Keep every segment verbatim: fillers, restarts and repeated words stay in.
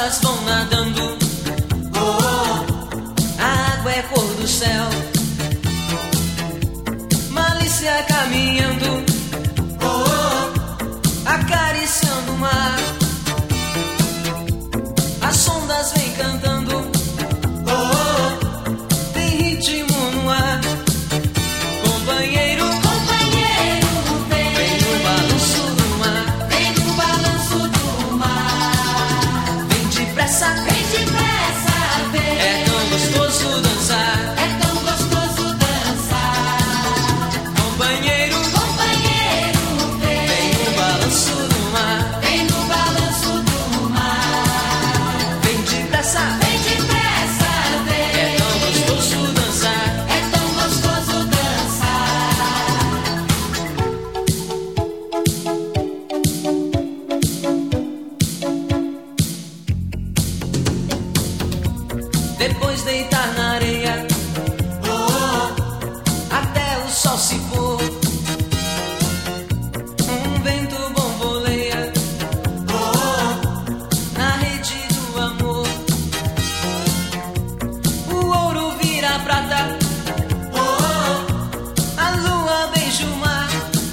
elas vão nadando. Oh, oh, a água é cor do céu. Malícia caminhando. Oh, oh, acariciando o mar. As ondas vêm cantando. Oh, oh, tem ritmo no ar. Companheiro, companheiro, vem, vem no balanço do mar. vem no balanço do mar. Vem depressa, Vem depressa, vem. é tão gostoso dançar. É tão gostoso dançar. Companheiro, Companheiro, vem vem, no balanço do mar. vem no balanço do mar. Vem depressa, Vem depressa, é vem. tão gostoso dançar. É tão gostoso dançar. Depois deitar na areia, oh, oh, até o sol se pôr. Um vento bomboleia, oh, oh, na rede do amor. O ouro vira prata, oh, oh, a lua beija o mar.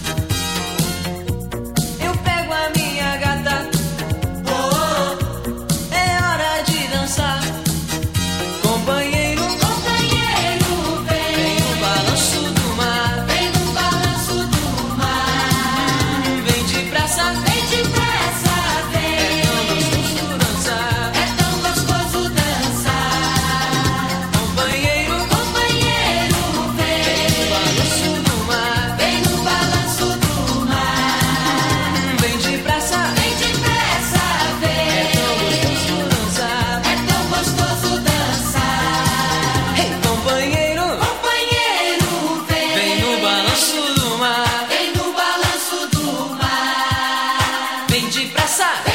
Eu pego a minha gata, oh, oh, é hora de dançar. Companheiro, Companheiro, vem vem. no balanço do mar. Vem no balanço do mar. Vem depressa, Vem depressa, é vem. tão gostoso dançar. É tão gostoso dançar. Companheiro, Companheiro, vem no vem. balanço do mar. Vem no balanço do mar. Vem depressa, Vem depressa, é tão vem. gostoso dançar. É tão gostoso dançar. Ei, companheiro, Companheiro, vem. vem no balanço do mar. Vem no balanço do mar. Vem depressa,